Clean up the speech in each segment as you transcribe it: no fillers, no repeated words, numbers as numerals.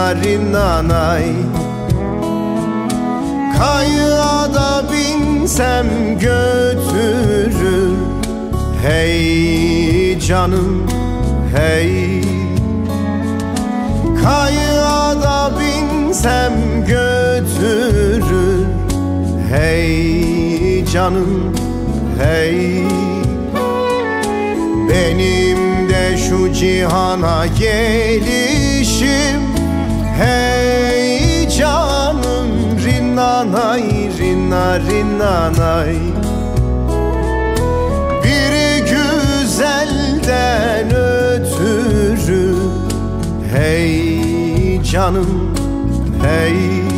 rinanay. Kayığa da binsem götürür, hey canım hey. Kayığa da binsem götürür, hey canım hey. Benim de şu cihana gelişim, hey canım rinnanay, rinnanay. Bir güzelden ötürü, hey canım hey.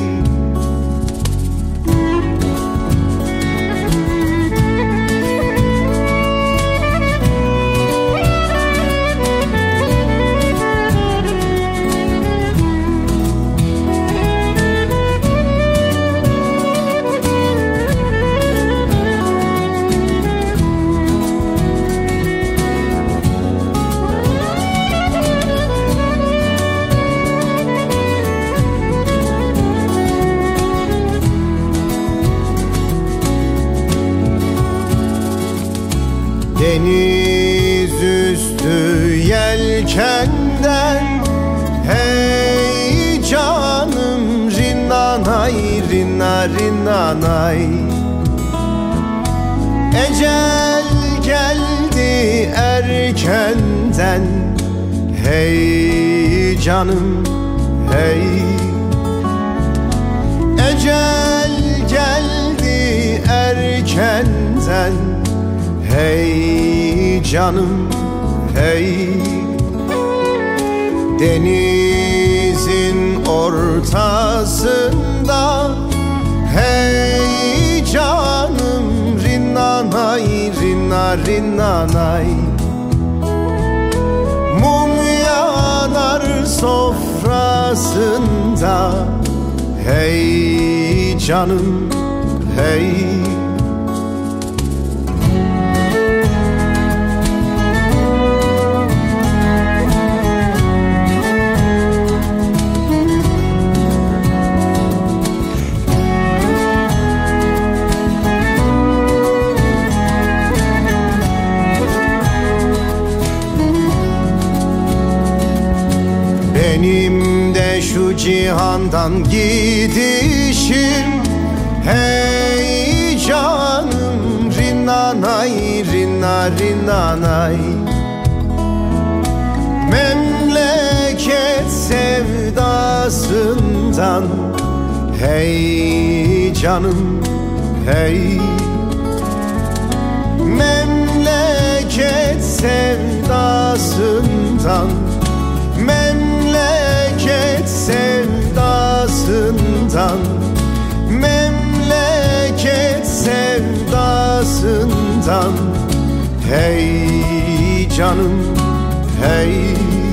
Deniz üstü yelkenden, hey canım rinnanay, rinnanay. Ecel geldi erkenden, hey canım hey. Ecel geldi erkenden, hey canım hey. Denizin ortasında, hey canım rinnanay, rinnanay. Mum yanar sofrasında, hey canım hey. Benim de şu cihandan gidişim, hey canım rinnanay, rinnanay. Memleket sevdasından, hey canım hey. Memleket sevdasından, memleket sevdasından, memleket sevdasından, hey canım hey.